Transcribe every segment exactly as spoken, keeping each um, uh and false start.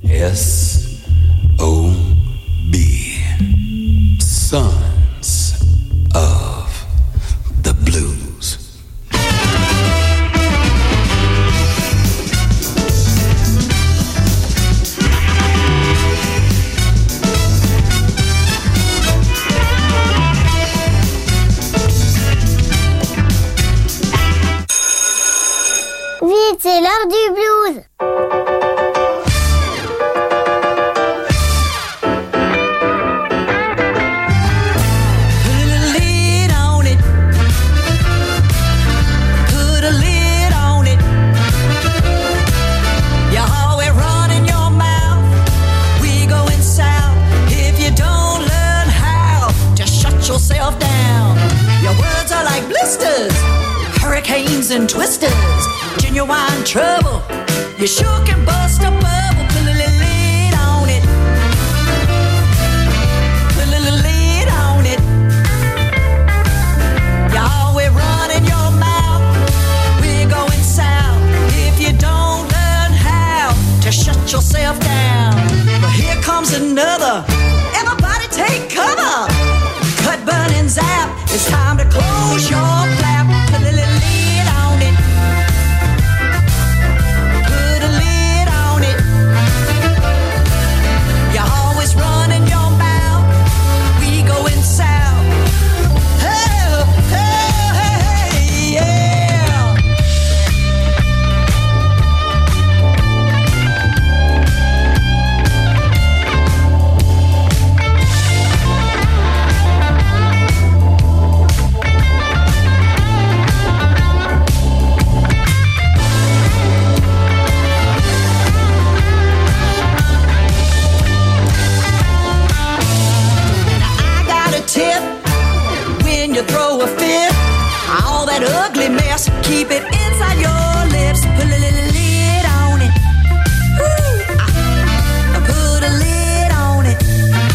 S O B, Sons of the Blues. Vite, c'est l'heure du blues. Hurricanes and twisters, genuine trouble. You sure can bust a bubble. Put a little lid on it. Put a little lid on it. You're always running your mouth. We're going south if you don't learn how to shut yourself down. But here comes another. Everybody take cover. Cut, burn, and zap. It's time to close your flap. Put a little lid on it. Put a lid on it. You're always running your mouth. We going south. Oh, oh, hey, yeah. You throw a fit, all that ugly mess, keep it inside your lips. Put a little lid on it. Ooh, I, I put a lid on it.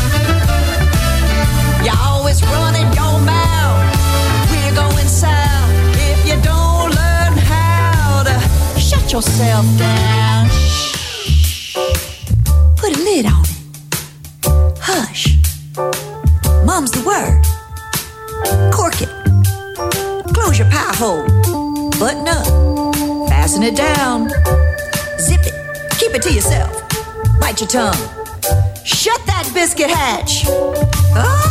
You're always running your mouth. We're going south if you don't learn how to shut yourself down. Shh. Put a lid on it. Hush. Mum's the word. Cork it. Close your pie hole. Button up. Fasten it down. Zip it. Keep it to yourself. Bite your tongue. Shut that biscuit hatch. Oh!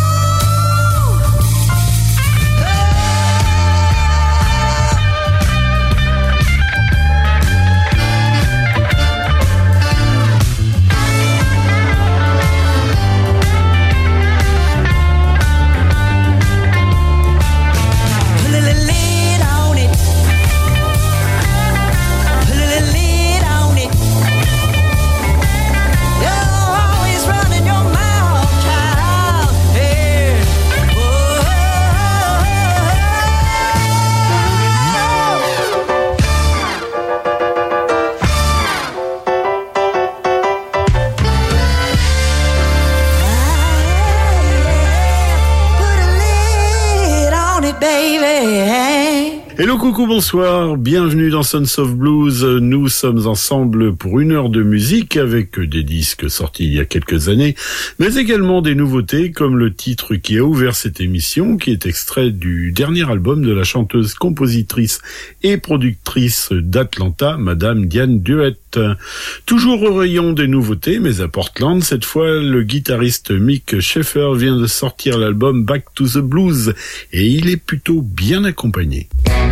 Hello, coucou, bonsoir, bienvenue dans Sons of Blues. Nous sommes ensemble pour une heure de musique avec des disques sortis il y a quelques années, mais également des nouveautés comme le titre qui a ouvert cette émission, qui est extrait du dernier album de la chanteuse, compositrice et productrice d'Atlanta, Madame Diane Duett. Toujours au rayon des nouveautés, mais à Portland, cette fois, le guitariste Mick Schaefer vient de sortir l'album Back to the Blues et il est plutôt bien accompagné.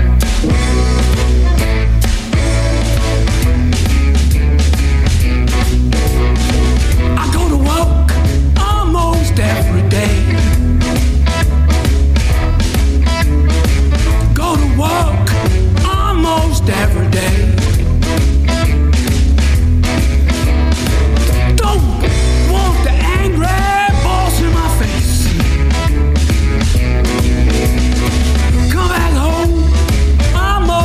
I go to work almost every day. Go to work almost every day. Don't want the angry boss in my face. Come back home almost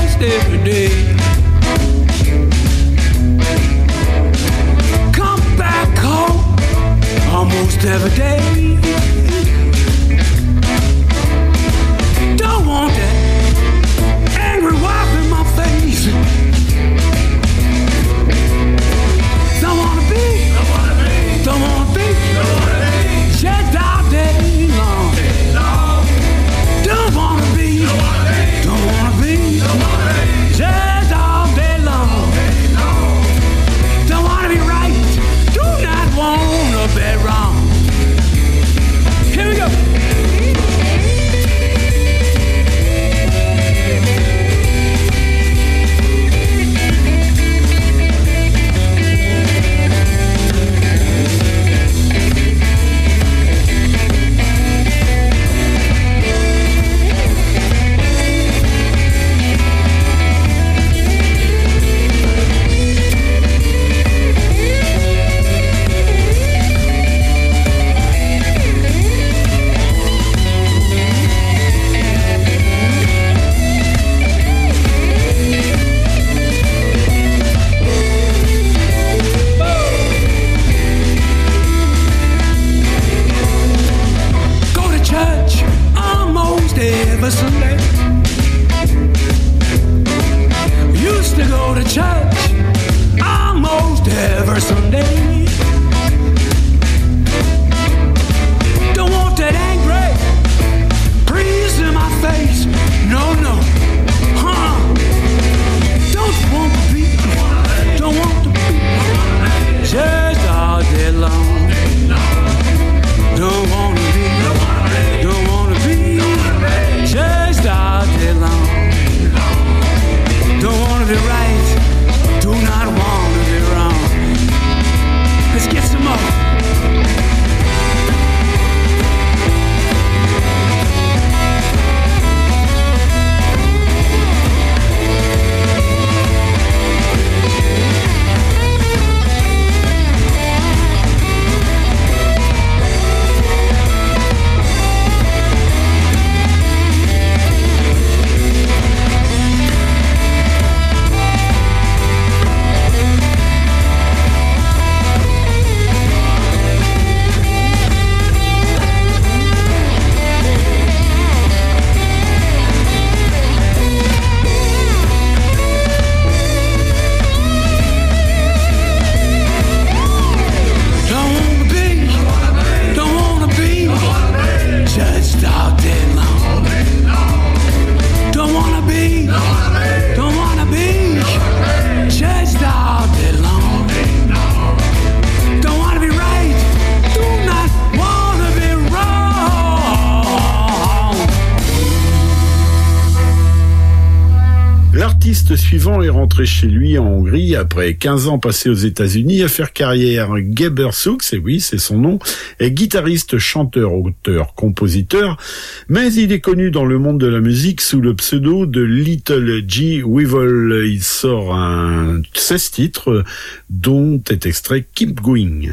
suivant est rentré chez lui en Hongrie après quinze ans passés aux États-Unis à faire carrière. Geber Sux, et oui, c'est son nom, est guitariste, chanteur, auteur, compositeur, mais il est connu dans le monde de la musique sous le pseudo de Little G. Weevil. Il sort un seize titres, dont est extrait Keep Going.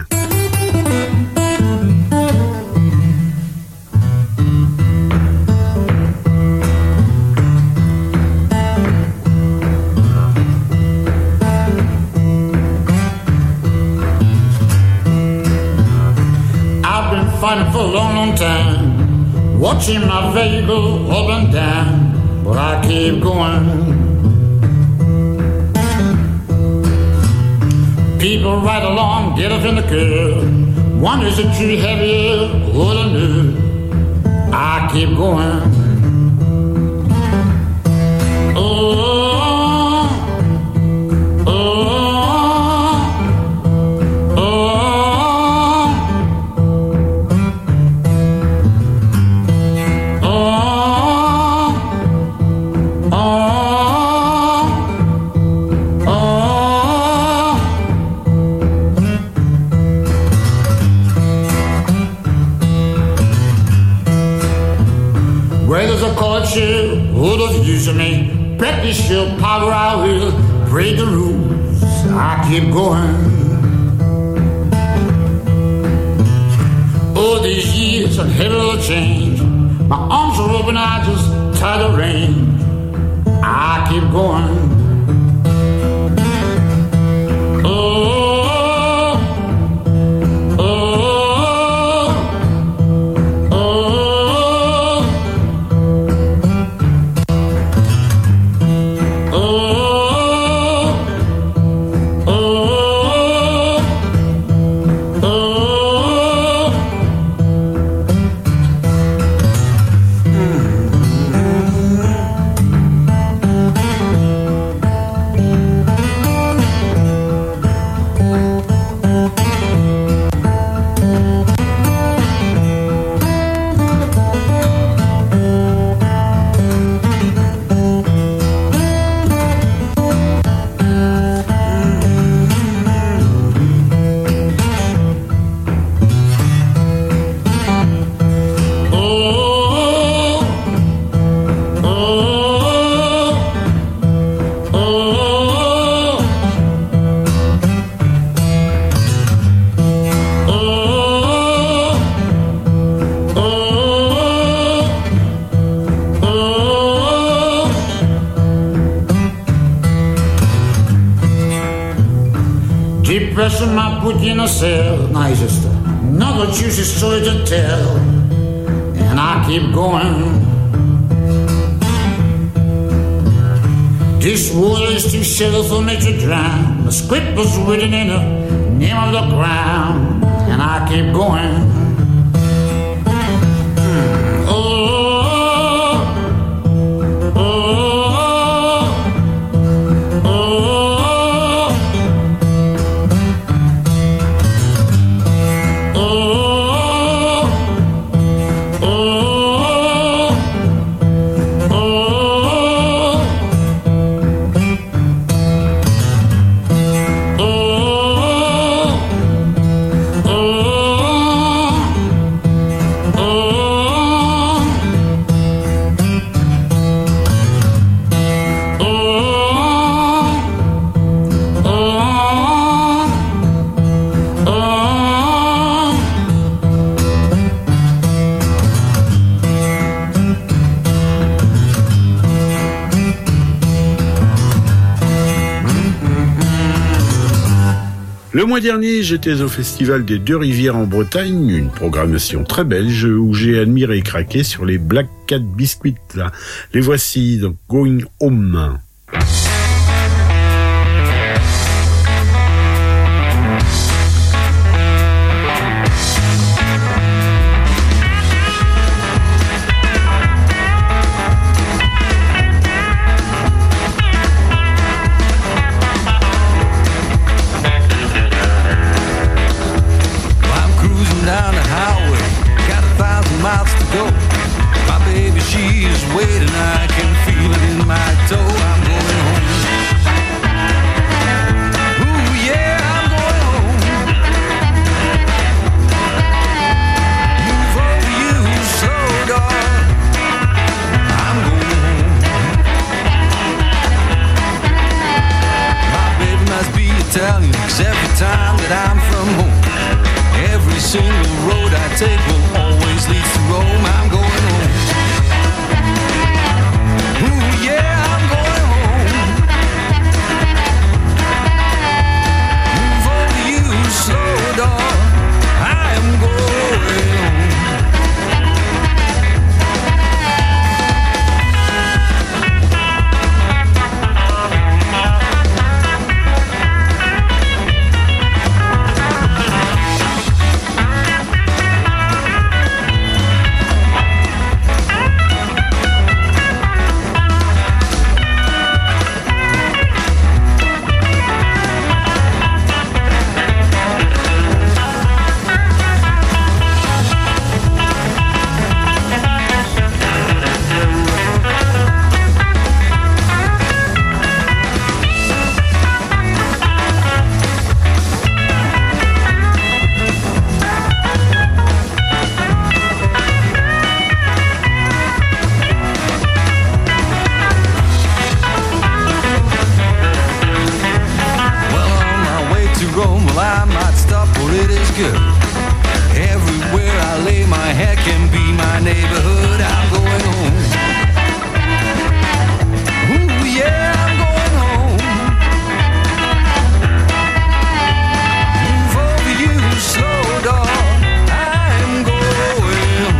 Fighting for a long, long time, watching my vehicle up and down, but I keep going. People ride along, get up in the curb, wonder is it too heavy or the new? I keep going. Oh. Would have used me, practice your power, I will break the rules, I keep going. All these years and heavy will change, my arms are open, I just tie the reins, I keep going. Depression I put you in a cell. Now it's just another juicy story to tell, and I keep going. This water is too shallow for me to drown. The script was written in the name of the ground, and I keep going. Le mois dernier, j'étais au Festival des Deux Rivières en Bretagne, une programmation très belge où j'ai admiré et craqué sur les Black Cat Biscuits. Là. Les voici, donc Going Home. Waiting, I can feel it in my toe. I'm going home. value, 'cause every time that I'm from home, every single road I take will always lead to Rome. I'm going home. Ooh, yeah, I'm going home. Move over you, slow dog. I am going home. Everywhere I lay my head can be my neighborhood. I'm going home. Ooh, yeah, I'm going home. Move over you, slow dog. I'm going home.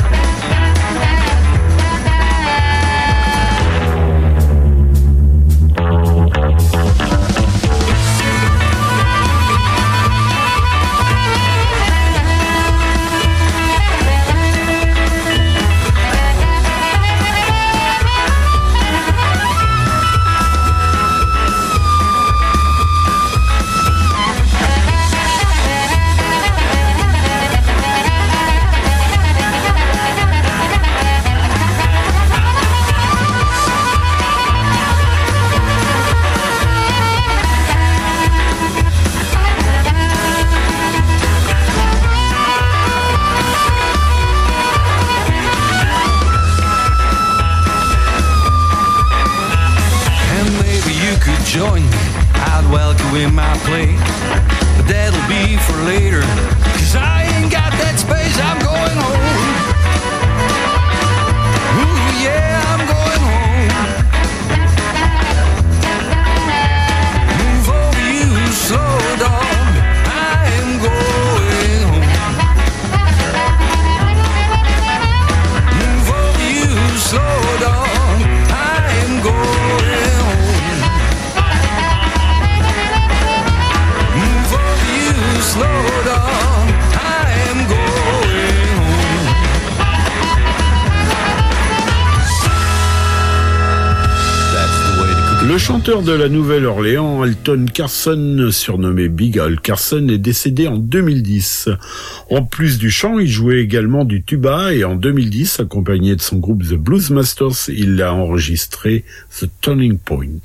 Join me, I'd welcome in my place, but that'll be for later, 'cause I ain't got that space. I'm going home. Ooh, yeah, I'm going home. Move over you, slow dog. I am going home. Move over you, slow dog. I am going home. Slow down, I am going home. That's the way to cook it. Le chanteur de la Nouvelle-Orléans, Alton Carson, surnommé Big Al Carson, est décédé en deux mille dix. En plus du chant, il jouait également du tuba et en deux mille dix, accompagné de son groupe The Blues Masters, il a enregistré The Turning Point.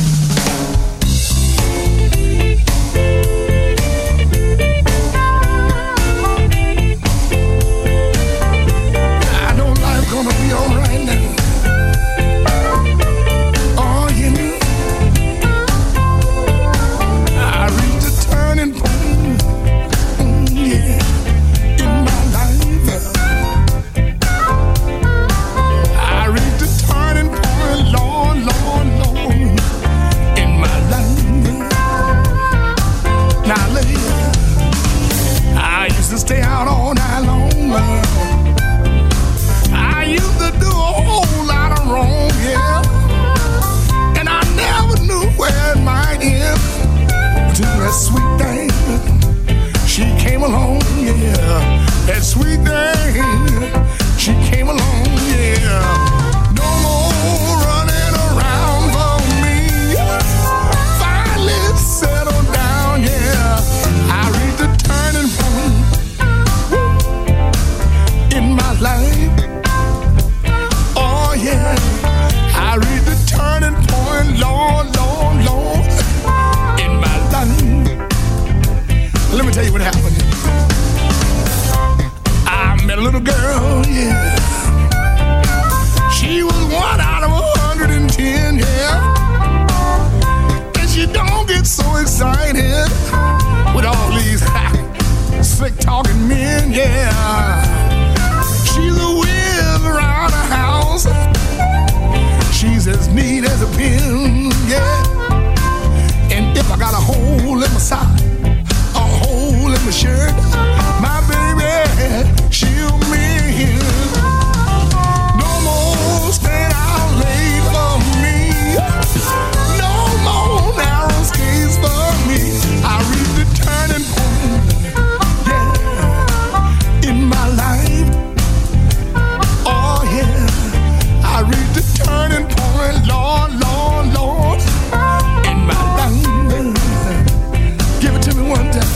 Sweet thing, she came along, yeah. That sweet thing, she came along, yeah. No more running around for me. Finally settled down, yeah. I reached the turning point in my life. Oh yeah, I reached the turning point, Lord, Lord, Lord, in my life. Let me tell you what happened. I met a little girl, yeah. She was one out of a hundred and ten, yeah. And she don't get get so excited with all these slick talking men, yeah. She's a whiz around the house. She's as neat as a pin, yeah. And if I got a hole in my sock, a hole in my shirt, my baby, she'll mend. No more staying out late for me. No more narrow skates for me. I reach the turning point, yeah, in my life. Oh yeah, I reach the turning point, Lord, Lord, Lord, in my life. Give it to me one time.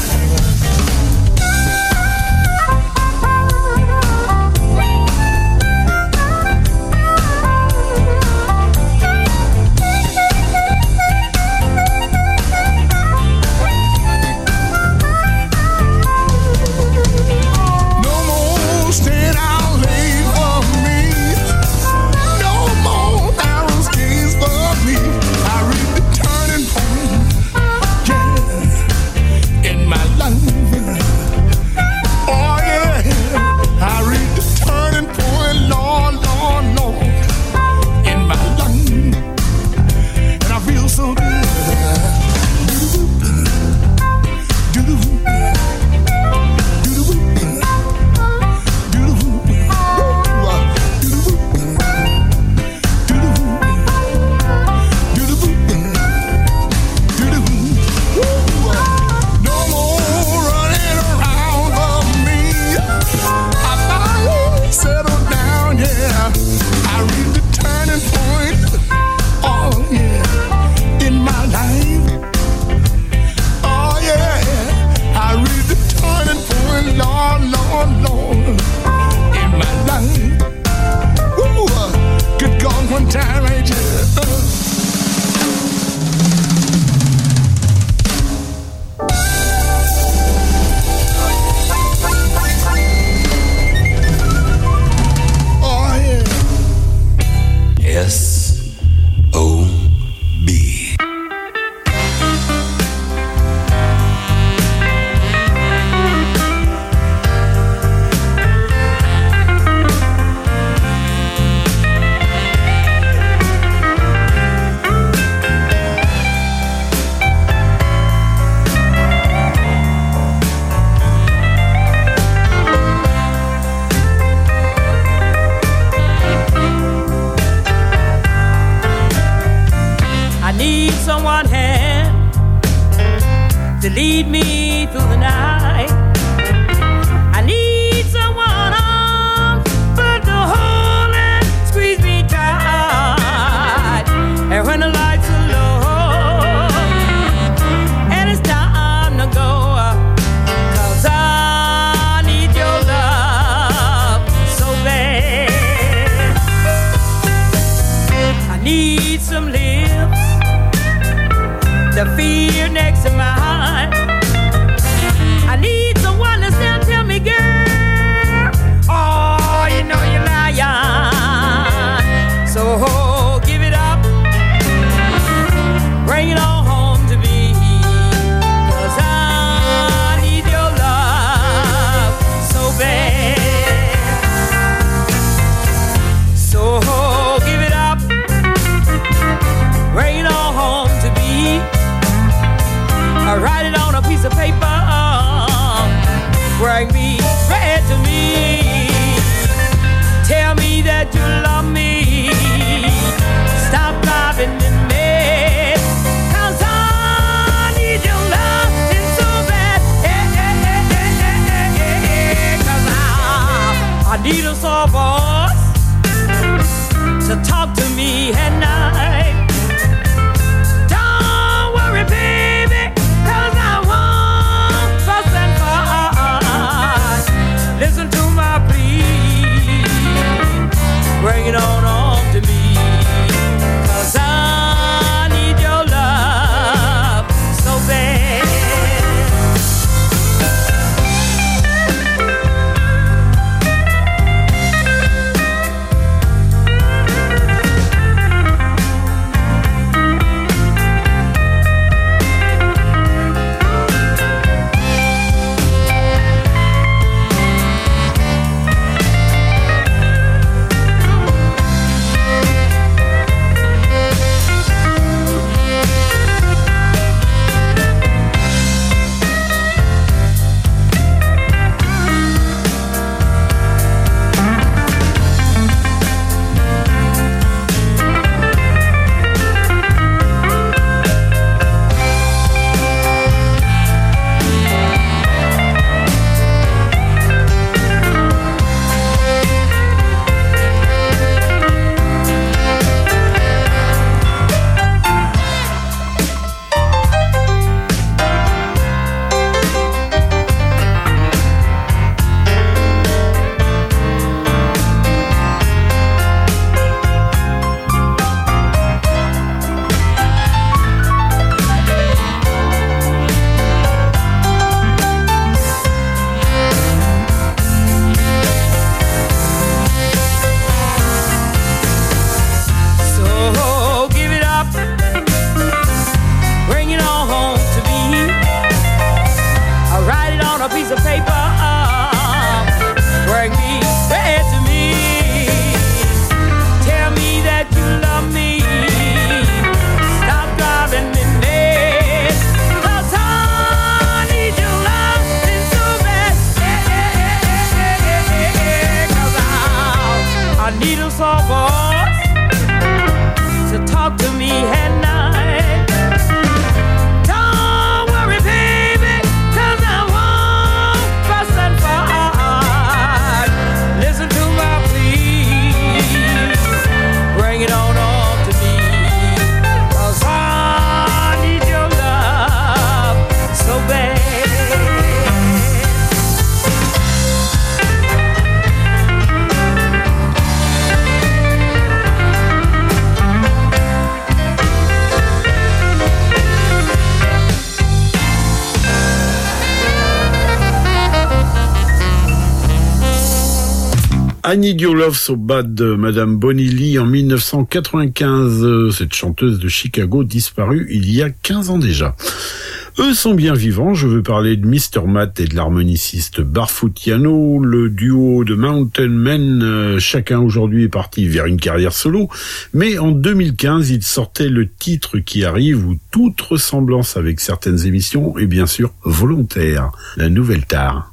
I Need Your Love So Bad de Madame Bonnie Lee en mille neuf cent quatre-vingt-quinze, cette chanteuse de Chicago disparue il y a quinze ans déjà. Eux sont bien vivants, je veux parler de mister Matt et de l'harmoniciste Barfoot Yano, le duo de Mountain Men, euh, chacun aujourd'hui est parti vers une carrière solo, mais en deux mille quinze, ils sortaient le titre qui arrive où toute ressemblance avec certaines émissions est bien sûr volontaire, la nouvelle tare.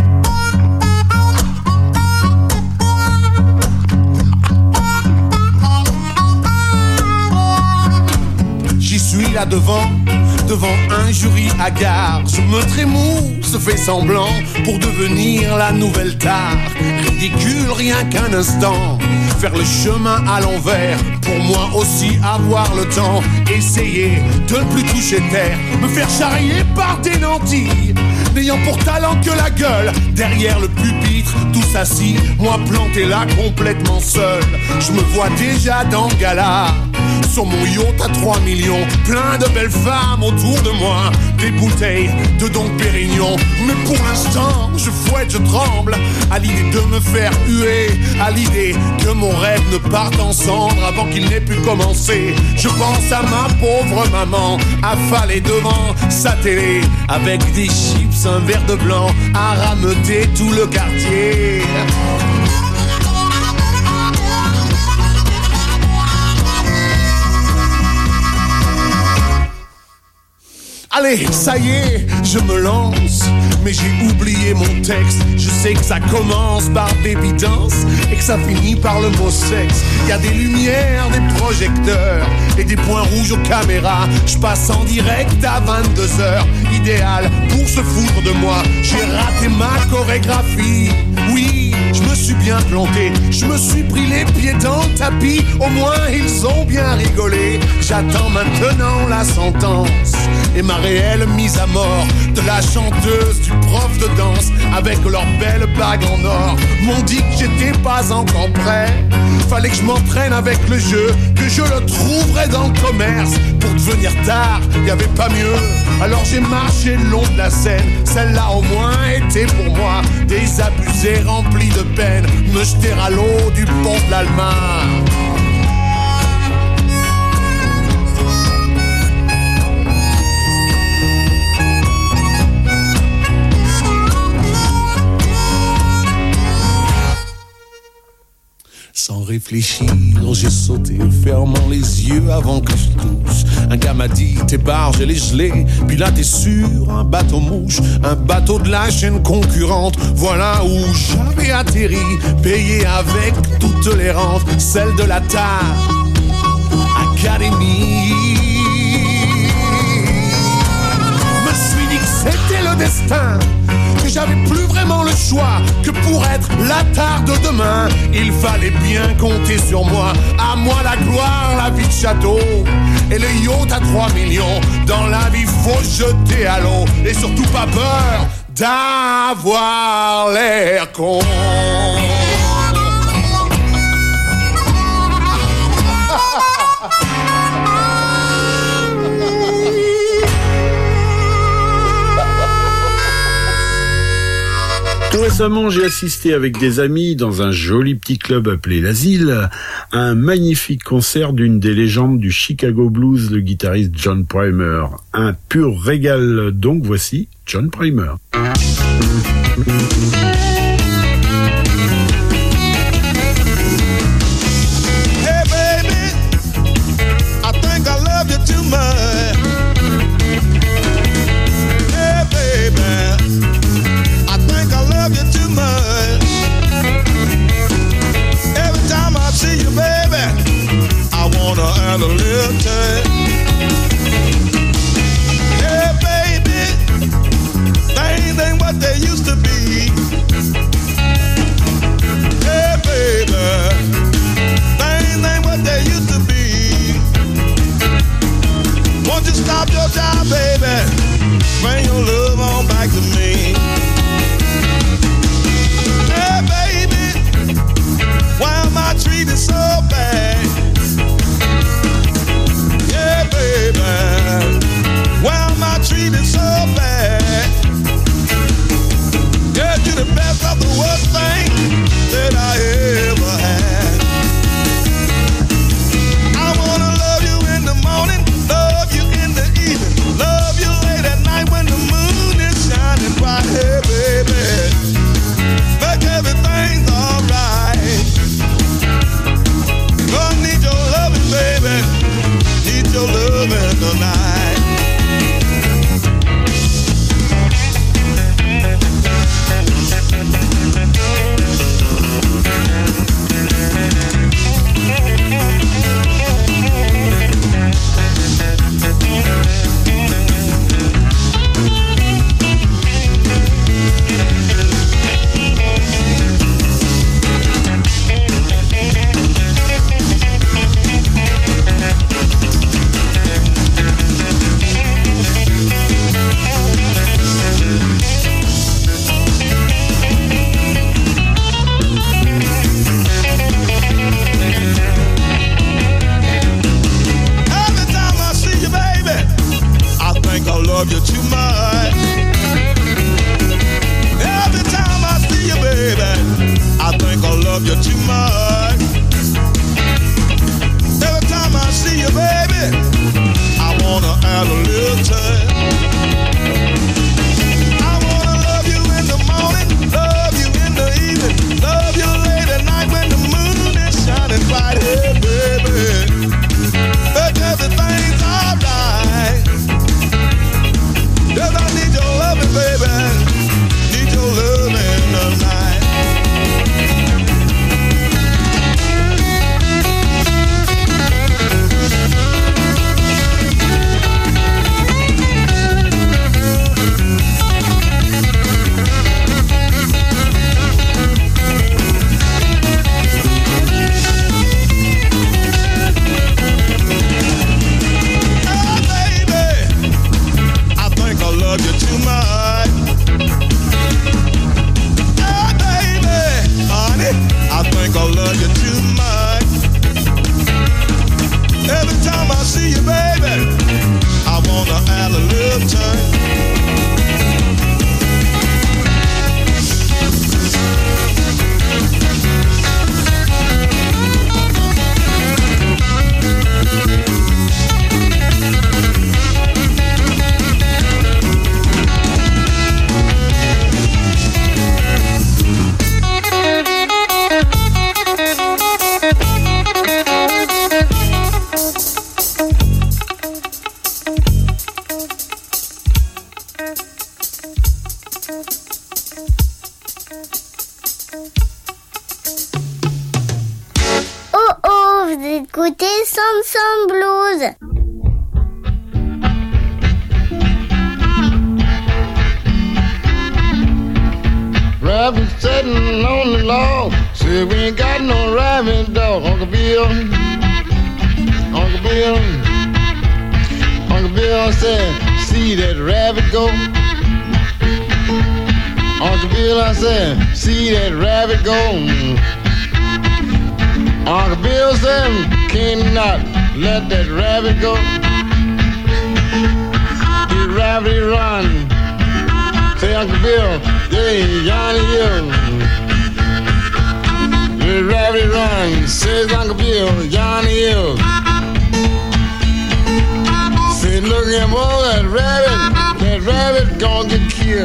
J'y suis là devant, devant un jury hagard. Je me trémousse, fais semblant pour devenir la nouvelle tare. Ridicule rien qu'un instant, faire le chemin à l'envers. Pour moi aussi avoir le temps, essayer de ne plus toucher terre. Me faire charrier par des nantis, n'ayant pour talent que la gueule. Derrière le pupitre, tous assis, moi planté là complètement seul. Je me vois déjà dans le gala, sur mon yacht à trois millions, plein de belles femmes autour de moi, des bouteilles de Dom Pérignon. Mais pour l'instant, je fouette, je tremble à l'idée de me faire huer, à l'idée que mon rêve ne parte en cendres avant qu'il n'ait pu commencer. Je pense à ma pauvre maman, affalée devant sa télé, avec des chips, un verre de blanc, à rameuter tout le quartier. Allez, ça y est, je me lance, mais j'ai oublié mon texte. Je sais que ça commence par baby dance et que ça finit par le mot sexe. Y a des lumières, des projecteurs et des points rouges aux caméras. Je passe en direct à vingt-deux heures, idéal pour se foutre de moi. J'ai raté ma chorégraphie, oui, je me suis bien planté. Je me suis pris les pieds dans le tapis, au moins ils ont bien rigolé. J'attends maintenant la sentence et ma réelle mise à mort de la chanteuse, du prof de danse avec leurs belles bagues en or. M'ont dit que j'étais pas encore prêt, fallait que je m'entraîne avec le jeu, que je le trouverais dans le commerce. Pour devenir tard, y avait pas mieux. Alors j'ai marché le long de la scène, celle-là au moins était pour moi. Des abusés remplis de peine, me jeter à l'eau du pont de l'Allemagne. Sans réfléchir, j'ai sauté, fermant les yeux avant que je touche. Un gars m'a dit, t'es barge, elle est gelée. Puis là, t'es sur un bateau mouche, un bateau de la chaîne concurrente. Voilà où j'avais atterri, payé avec toutes les rentes, celle de la Tar Academy. Me suis dit que c'était le destin, que j'avais plus vraiment le choix, que pour être la tare de demain, il fallait bien compter sur moi. À moi la gloire, la vie de château et le yacht à trois millions. Dans la vie faut jeter à l'eau et surtout pas peur d'avoir l'air con. Tout récemment, j'ai assisté avec des amis dans un joli petit club appelé l'Asile à un magnifique concert d'une des légendes du Chicago Blues, le guitariste John Primer. Un pur régal, donc voici John Primer. Hey baby, I think I love you too much. Hey baby, I think I love you too much. Every time I see you, baby, I wanna have a little touch. Yeah, baby, things ain't what they used to be. Yeah, baby, things ain't what they used to be. Won't you stop your job, baby? Bring your love on back to me. Yeah, baby, why am I treated so bad? Yeah, baby, why am I treated so bad? Yeah, you're the best of the worst thing that I had. Oh oh, vous écoutez Samson Blues. Rabbit sitting on the log, said we ain't got no rabbit dog. Uncle Bill, Uncle Bill, Uncle Bill said, see that rabbit go. Uncle Bill, I said, see that rabbit go. Uncle Bill said, cannot let that rabbit go. The rabbit run. Say, Uncle Bill, yeah, Johnny Hill. The rabbit run, says Uncle Bill, Johnny Hill. Said, look at him, oh, that rabbit, that rabbit gonna get killed.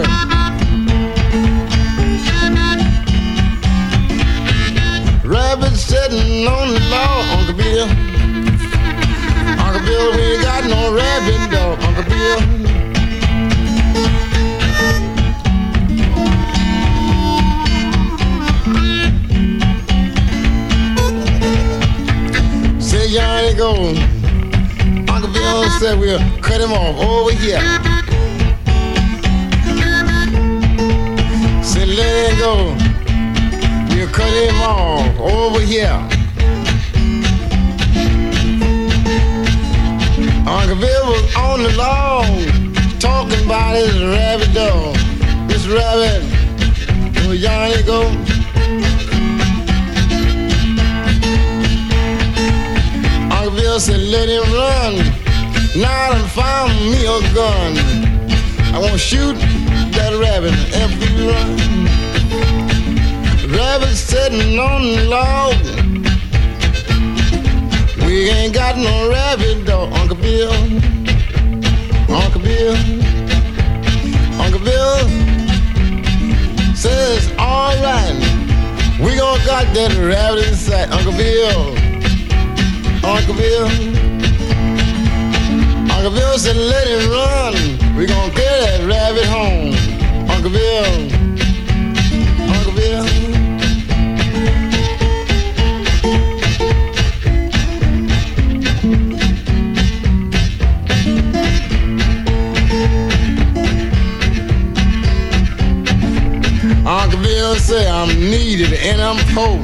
Rabbit sitting on the law, Uncle Bill. Uncle Bill, we ain't got no rabbit dog, Uncle Bill. Say, Johnny go. Uncle Bill said we'll cut him off over here. Say, let him go. We'll cut him off over here. Uncle Bill was on the lawn talking about his rabbit dog. This rabbit, where Johnny go? Uncle Bill said, let him run. Now I done found me a gun. I won't shoot that rabbit if he run. Rabbit sitting on the log. We ain't got no rabbit dog, Uncle Bill. Uncle Bill. Uncle Bill says, all right, we gonna got that rabbit inside, Uncle Bill. Uncle Bill. Uncle Bill said, let him run. We gonna get that rabbit home, Uncle Bill. Uncle Bill. Uncle Bill say I'm needed and I'm poor.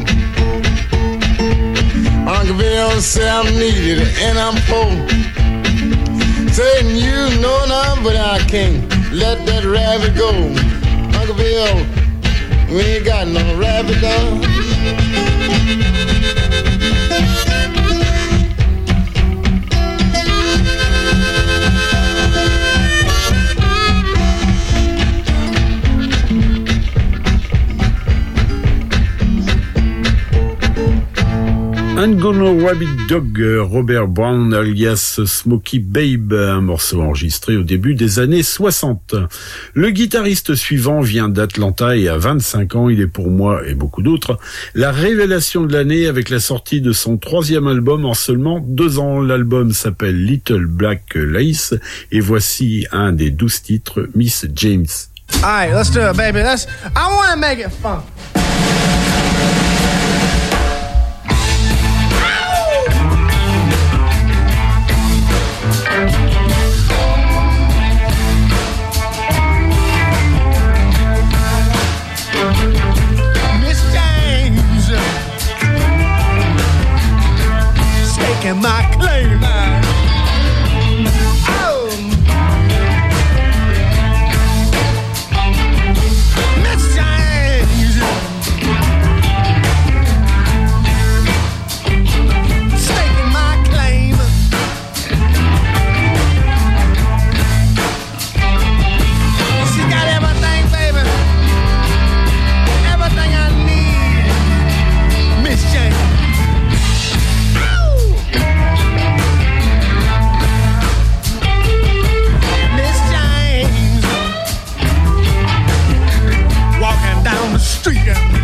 Uncle Bill say I'm needed and I'm poor. Saying you know now, but I can't let that rabbit go. Uncle Bill, we ain't got no rabbit dog. I'm Gonna Rabbit Dog, Robert Brown alias Smokey Babe, un morceau enregistré au début des années soixante. Le guitariste suivant vient d'Atlanta et à vingt-cinq ans, il est pour moi et beaucoup d'autres la révélation de l'année avec la sortie de son troisième album en seulement deux ans. L'album s'appelle Little Black Lace et voici un des douze titres, Miss James. All right, let's do it, baby. Let's. I want to make it fun. My claim. Oh, Miss James, staking my claim. She got everything, baby, everything I need. Miss James. Down the street,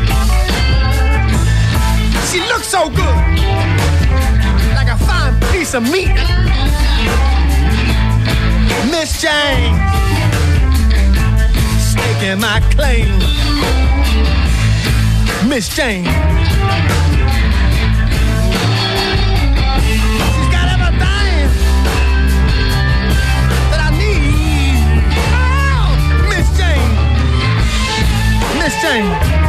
she looks so good, like a fine piece of meat. Miss James, steak staking my claim. Miss Jane. She's got everything that I need. Oh, Miss Jane. Miss Jane.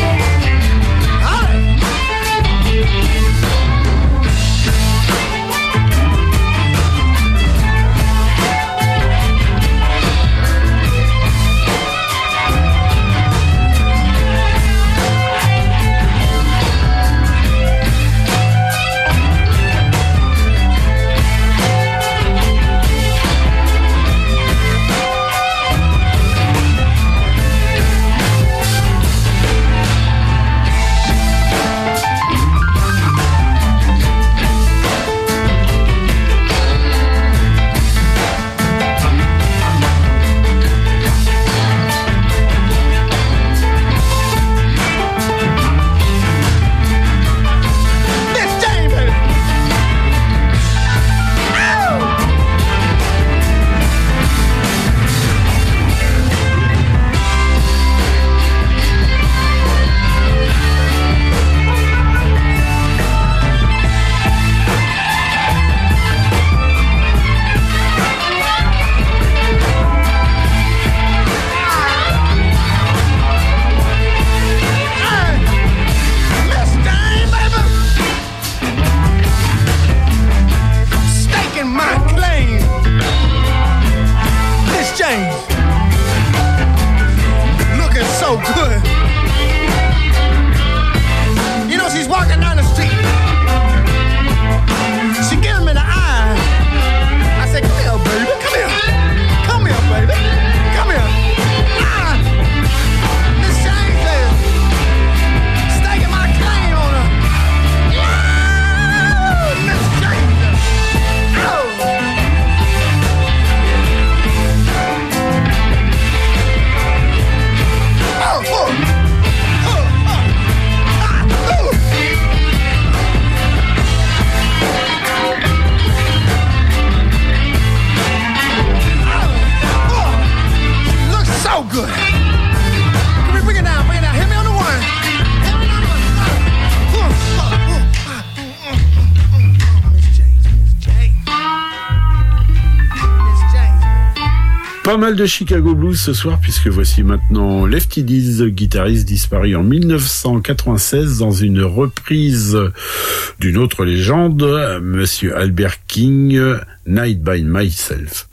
Pas mal de Chicago Blues ce soir, puisque voici maintenant Lefty Diz, guitariste disparu en mille neuf cent quatre-vingt-seize dans une reprise d'une autre légende, Monsieur Albert King, Night by Myself.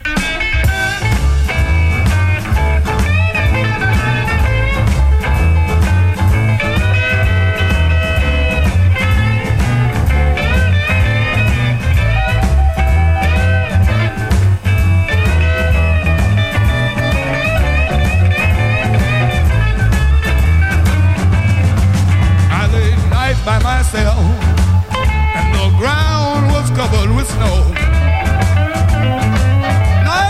By myself, and the ground was covered with snow. No,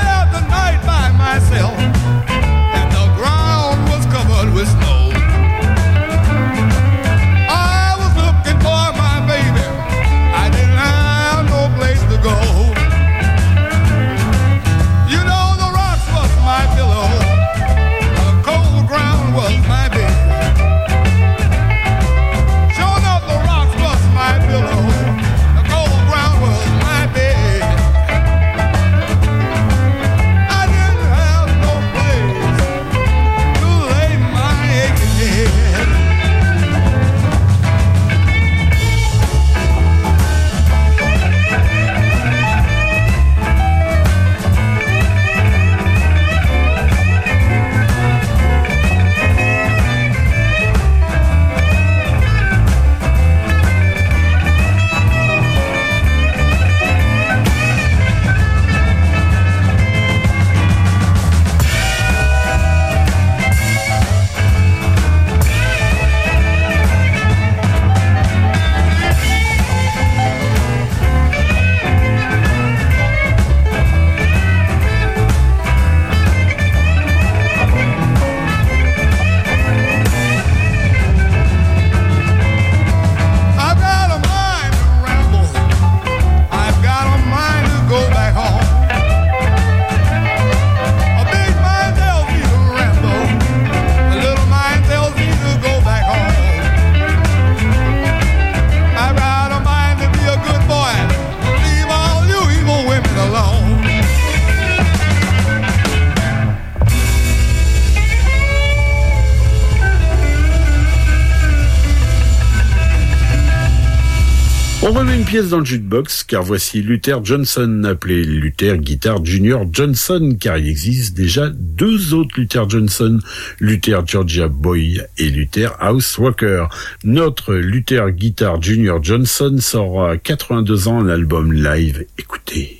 On remet une pièce dans le jukebox, car voici Luther Johnson, appelé Luther Guitar Junior Johnson, car il existe déjà deux autres Luther Johnson, Luther Georgia Boy et Luther House Walker. Notre Luther Guitar Junior Johnson sort à quatre-vingt-deux ans un album live. Écoutez.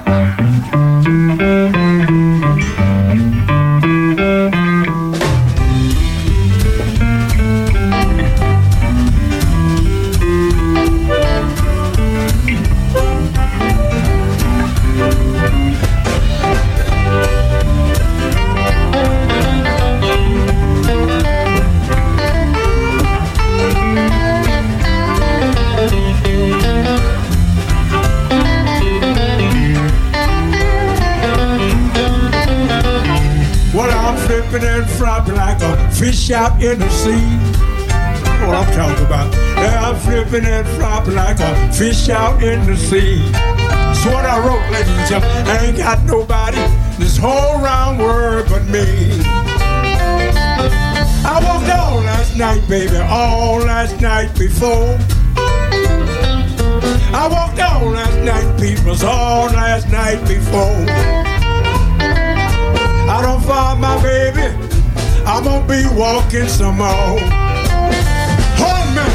And flopping like a fish out in the sea. What I'm talking about. Yeah, I'm flipping and flopping like a fish out in the sea. That's what I wrote, ladies and gentlemen. I ain't got nobody this whole round world but me. I walked all last night, baby, all last night before. I walked all last night, peoples, all last night before. I don't find my baby, I'm gonna be walking some more. Hold me.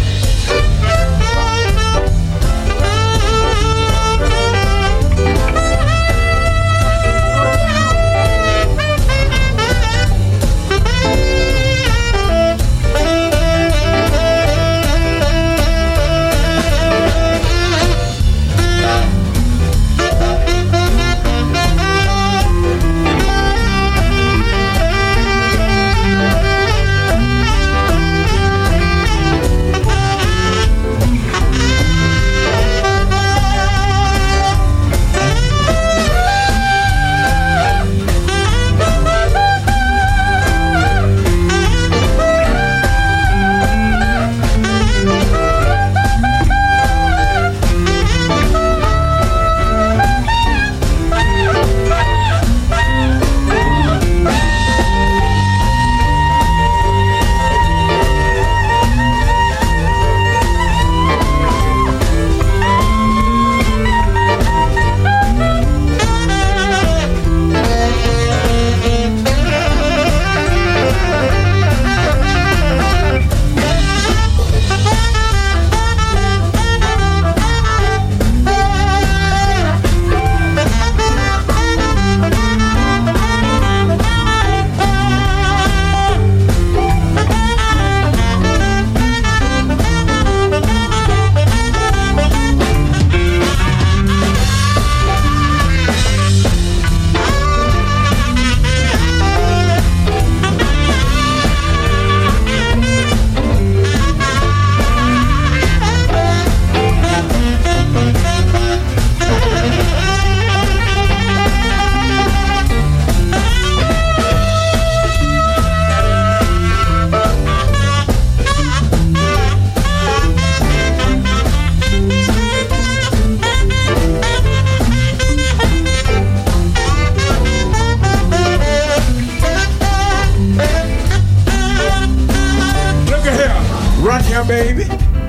Baby,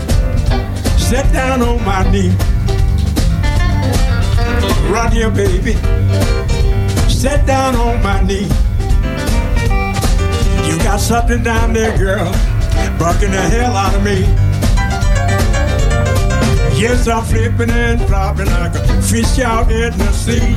sit down on my knee. Run here, baby, sit down on my knee. You got something down there, girl, bucking the hell out of me. Yes, I'm flipping and flopping like a fish out in the sea.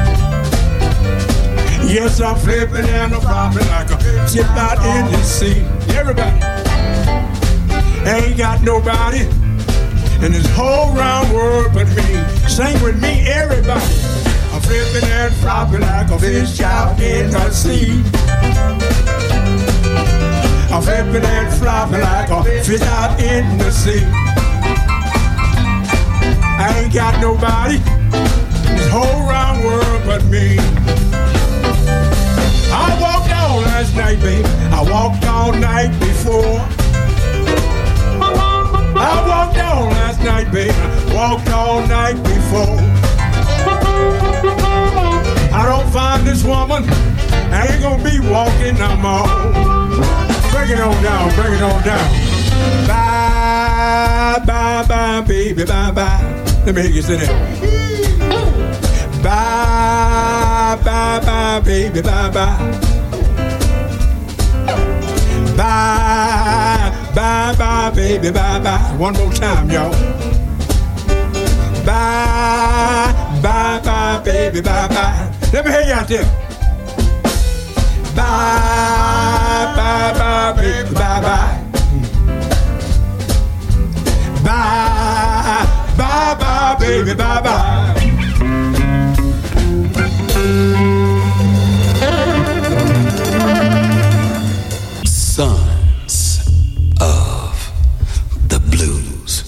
Yes, I'm flipping and flopping like a ship out in the sea. Everybody. Ain't got nobody in this whole round world but me. Sing with me, everybody. I'm flipping and flopping like a fish out in the sea. I'm flipping and flopping like a fish out in the sea. I ain't got nobody in this whole round world but me. I walked all last night, baby. I walked all night before. I walked all last night, baby. Walked all night before. I don't find this woman, I ain't gonna be walking no more. Bring it on down, bring it on down. Bye. Bye, bye, bye, baby, bye, bye. Let me hear you say that. Bye, bye, bye, baby, bye, bye. Bye, bye, bye, baby, bye, bye. One more time, y'all. Bye, bye, bye, baby, bye, bye. Let me hear you out there. Bye, bye, bye, baby, bye, bye. Bye, bye, bye, baby, bye, bye. Sons of the Blues.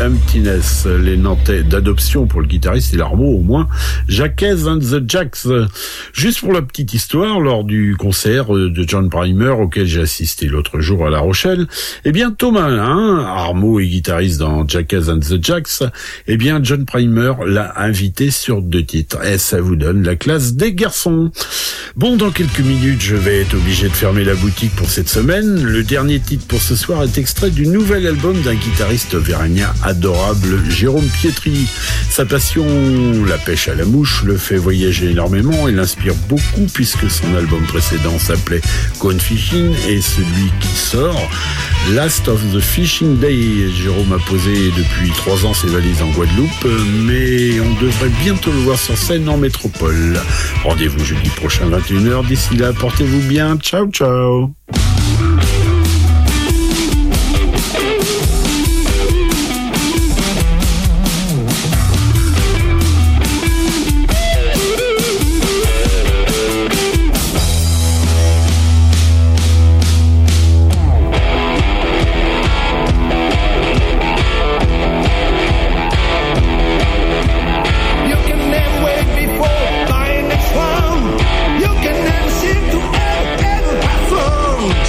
Emptiness, les Nantais d'adoption pour le guitariste et l'armo au moins, Jacques and the Jacks. Juste pour la petite histoire, lors du concert de John Primer auquel j'ai assisté l'autre jour à La Rochelle, eh bien Thomas Alain, armo et guitariste dans Jacques and the Jacks, eh bien John Primer l'a invité sur deux titres. Et ça vous donne la classe des garçons. Bon, dans quelques minutes, je vais être obligé de fermer la boutique pour cette semaine. Le dernier titre pour ce soir est extrait du nouvel album d'un guitariste auvergnat adorable, Jérôme Pietri. Sa passion, la pêche à la mouche, le fait voyager énormément et l'inspire beaucoup puisque son album précédent s'appelait Gone Fishing et celui qui sort, Last of the Fishing Day. Jérôme a posé depuis trois ans ses valises en Guadeloupe, mais on devrait bientôt le voir sur scène en métropole. Rendez-vous jeudi prochain vingt et une heures. D'ici là, portez-vous bien. Ciao, ciao. You can never seem to ever, ever pass on.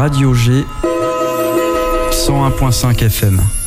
Radio G cent un virgule cinq F M.